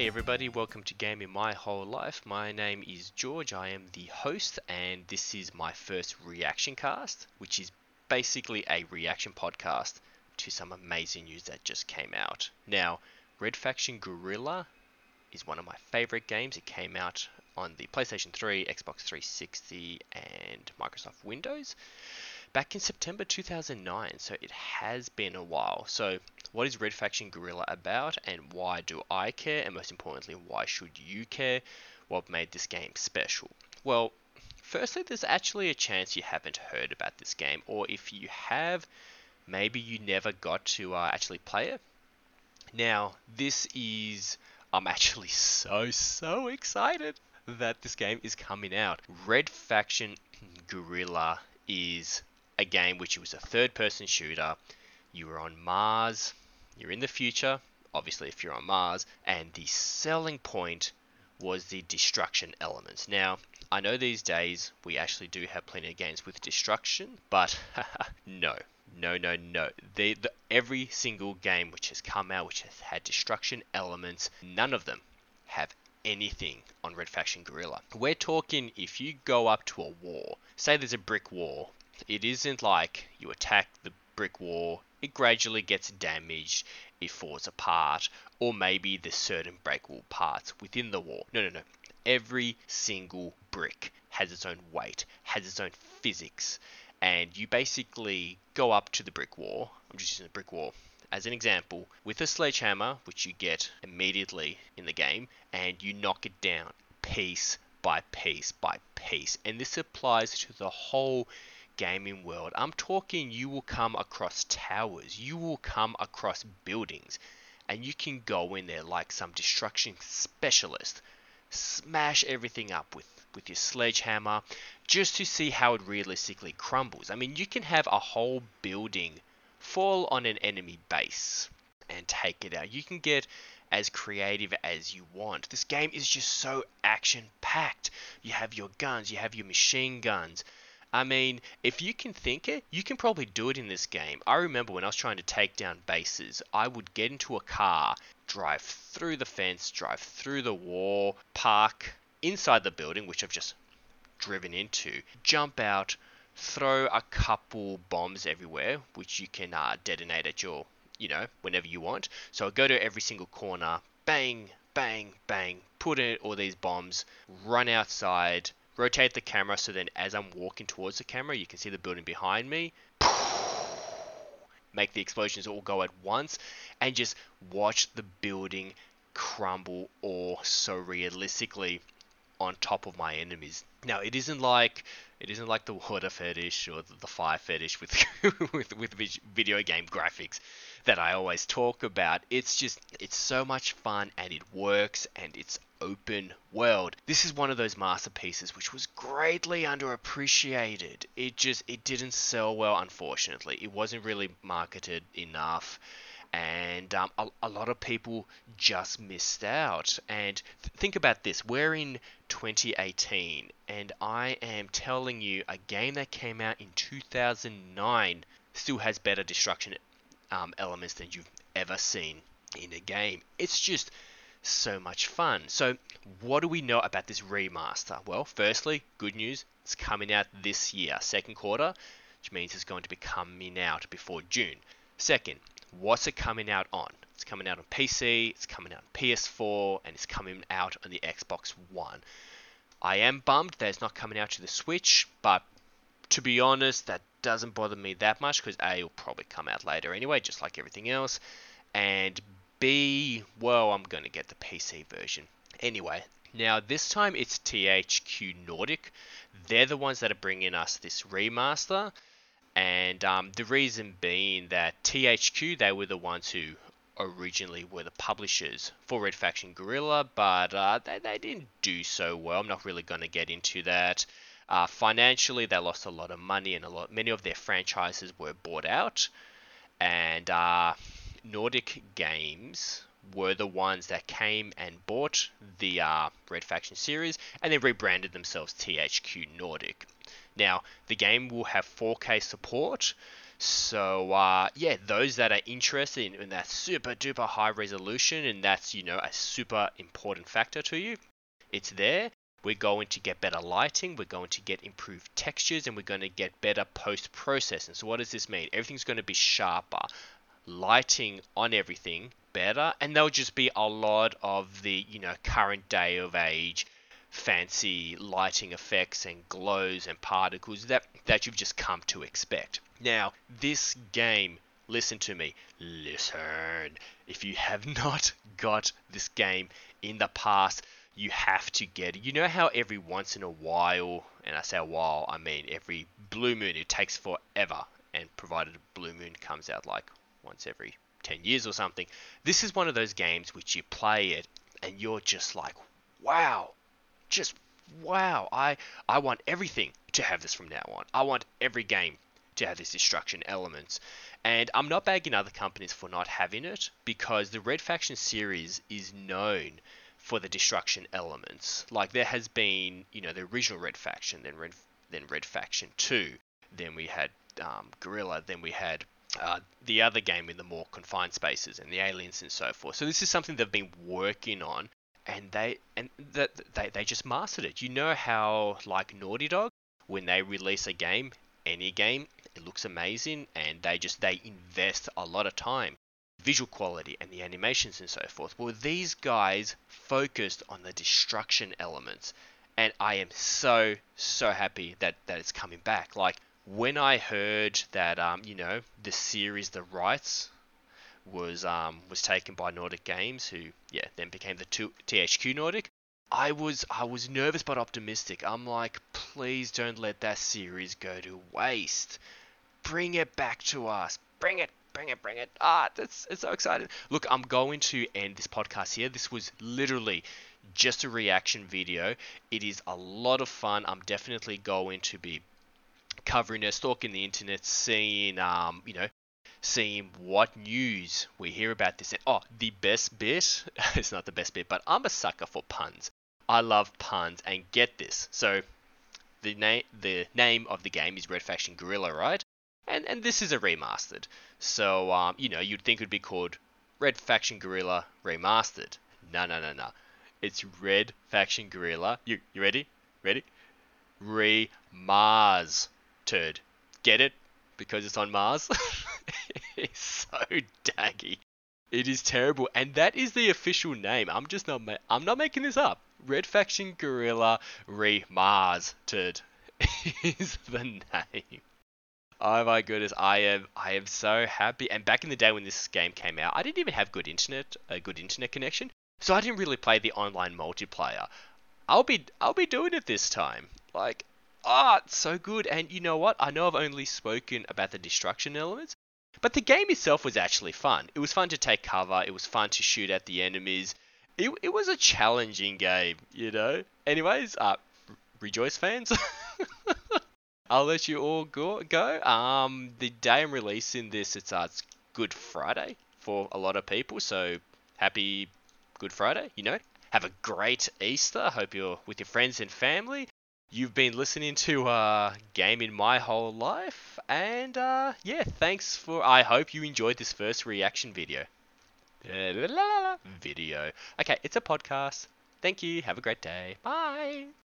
Hey everybody, welcome to Gaming My Whole Life. My name is George, I am the host, and this is my first reaction cast, which is basically a reaction podcast to some amazing news that just came out. Now, Red Faction Guerrilla is one of my favorite games. It came out on the PlayStation 3, Xbox 360, and Microsoft Windows back in September 2009, so it has been a while. So what is Red Faction Guerrilla about, and why do I care, and most importantly, why should you care? What made this game special? Well, firstly, there's actually a chance you haven't heard about this game, or if you have, maybe you never got to actually play it. Now, I'm actually so excited that this game is coming out. Red Faction Guerrilla is a game which was a third-person shooter. You were on Mars, you're in the future, obviously if you're on Mars, and the selling point was the destruction elements. Now, I know these days we actually do have plenty of games with destruction, but no. Every single game which has come out which has had destruction elements, none of them have anything on Red Faction Guerrilla. We're talking if you go up to a wall, say there's a brick wall, it isn't like you attack the brick wall, it gradually gets damaged, it falls apart, or maybe there's certain breakable parts within the wall. No. Every single brick has its own weight, has its own physics, and you basically go up to the brick wall. I'm just using the brick wall as an example, with a sledgehammer, which you get immediately in the game, and you knock it down piece by piece by piece. And this applies to the whole gaming world. I'm talking you will come across towers, you will come across buildings, and you can go in there like some destruction specialist, smash everything up with your sledgehammer just to see how it realistically crumbles. I mean, you can have a whole building fall on an enemy base and take it out. You can get as creative as you want. This game is just so action-packed. You have your guns, you have your machine guns. I mean, if you can think it, you can probably do it in this game. I remember when I was trying to take down bases, I would get into a car, drive through the fence, drive through the wall, park inside the building, which I've just driven into, jump out, throw a couple bombs everywhere, which you can detonate at your, whenever you want. So I go to every single corner, bang, bang, bang, put in all these bombs, run outside, rotate the camera so then as I'm walking towards the camera, you can see the building behind me, make the explosions all go at once, and just watch the building crumble all so realistically on top of my enemies. Now, it isn't like the water fetish or the fire fetish with with video game graphics that I always talk about. It's so much fun, and it works, and it's open world. This is one of those masterpieces which was greatly underappreciated. It didn't sell well, unfortunately. It wasn't really marketed enough. And a lot of people just missed out. And think about this. We're in 2018, and I am telling you, a game that came out in 2009 still has better destruction elements than you've ever seen in a game. It's just so much fun. So what do we know about this remaster? Well, firstly, good news. It's coming out this year, second quarter, which means it's going to be coming out before June. Second, what's it coming out on? It's coming out on PC, it's coming out on PS4, and it's coming out on the Xbox One. I am bummed that it's not coming out to the Switch, but to be honest, that doesn't bother me that much because A, it'll probably come out later anyway, just like everything else, and B, well, I'm going to get the PC version. Anyway, now this time it's THQ Nordic. They're the ones that are bringing us this remaster. And the reason being that THQ, they were the ones who originally were the publishers for Red Faction Guerrilla, but they didn't do so well. I'm not really going to get into that. Financially, they lost a lot of money, and many of their franchises were bought out. And Nordic Games were the ones that came and bought the Red Faction series, and they rebranded themselves THQ Nordic. Now, the game will have 4K support, So yeah, those that are interested in that super duper high resolution, and that's a super important factor to you, it's there. We're going to get better lighting, we're going to get improved textures, and we're going to get better post processing. So what does this mean? Everything's going to be sharper, lighting on everything better, and there'll just be a lot of the current day of age fancy lighting effects and glows and particles that you've just come to expect. Now, this game, listen to me, listen. If you have not got this game in the past, you have to get it. You know how every once in a while, and I say a while, I mean every blue moon, it takes forever, and provided a blue moon comes out like once every 10 years or something, this is one of those games which you play it and you're just like, wow, just wow. I want everything to have this from now on. I want every game to have this destruction elements. And I'm not bagging other companies for not having it, because the Red Faction series is known for the destruction elements. Like, there has been, the original Red Faction, then Red Faction 2, then we had Guerrilla, then we had the other game in the more confined spaces and the aliens and so forth. So this is something they've been working on, and they just mastered it. You know how, like, Naughty Dog, when they release a game, any game, it looks amazing, and they invest a lot of time, visual quality and the animations and so forth. Well, these guys focused on the destruction elements, and I am so happy that it's coming back. Like, when I heard that the series, the rights was taken by Nordic Games, who then became the THQ Nordic, I was nervous but optimistic. I'm like, please don't let that series go to waste. Bring it back to us. Bring it. It's so exciting. Look, I'm going to end this podcast here. This was literally just a reaction video. It is a lot of fun. I'm definitely going to be covering it, stalking the internet, seeing seeing what news we hear about this. And, the best bit, it's not the best bit, but I'm a sucker for puns. I love puns, and get this. So the name of the game is Red Faction Guerrilla, right? And this is a remastered. So you'd think it would be called Red Faction Guerrilla Remastered. No. It's Red Faction Guerrilla. You ready? Remastered. Get it? Because it's on Mars. It's so daggy. It is terrible, and that is the official name. I'm not making this up. Red Faction Guerrilla Remastered is the name. Oh my goodness, I am so happy. And back in the day when this game came out, I didn't even have a good internet connection, so I didn't really play the online multiplayer. I'll be doing it this time. Like, it's so good. And you know what? I know I've only spoken about the destruction elements, but the game itself was actually fun. It was fun to take cover. It was fun to shoot at the enemies. It was a challenging game, Anyways, Rejoice fans, I'll let you all go. The day I'm releasing this, it's Good Friday for a lot of people. So happy Good Friday, Have a great Easter. Hope you're with your friends and family. You've been listening to Gaming My Whole Life, and thanks I hope you enjoyed this first reaction video. Okay, it's a podcast. Thank you. Have a great day. Bye.